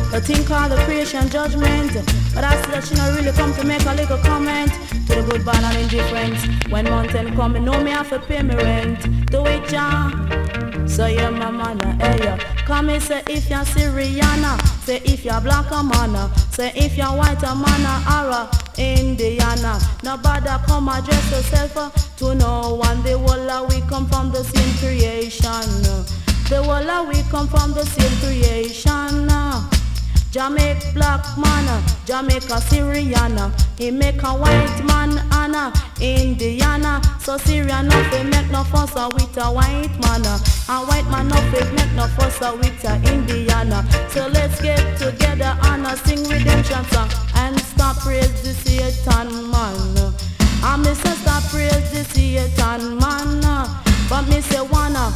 A thing called the creation judgment. But I see that she not really come to make a little comment to the good, bad and indifference. When mountain come, you know me have to pay me rent. Do it, ja. So yeah, my man, hey, yeah. Come and say if you're Syriana, say if you're black a man, say if you're white a man, or a Indiana. Nobody come address yourself to no one. The whole of we come from the same creation. The whole of we come from the same creation. Jamaica black man, Jamaica Syriana. He make a white man Anna, Indiana. So Syrian no fi make no fuss with a white man, and white man no fi make no fuss with a Indiana. So let's get together and sing redemption song and stop praise the Satan man. I me say stop praise the Satan man. But me say wanna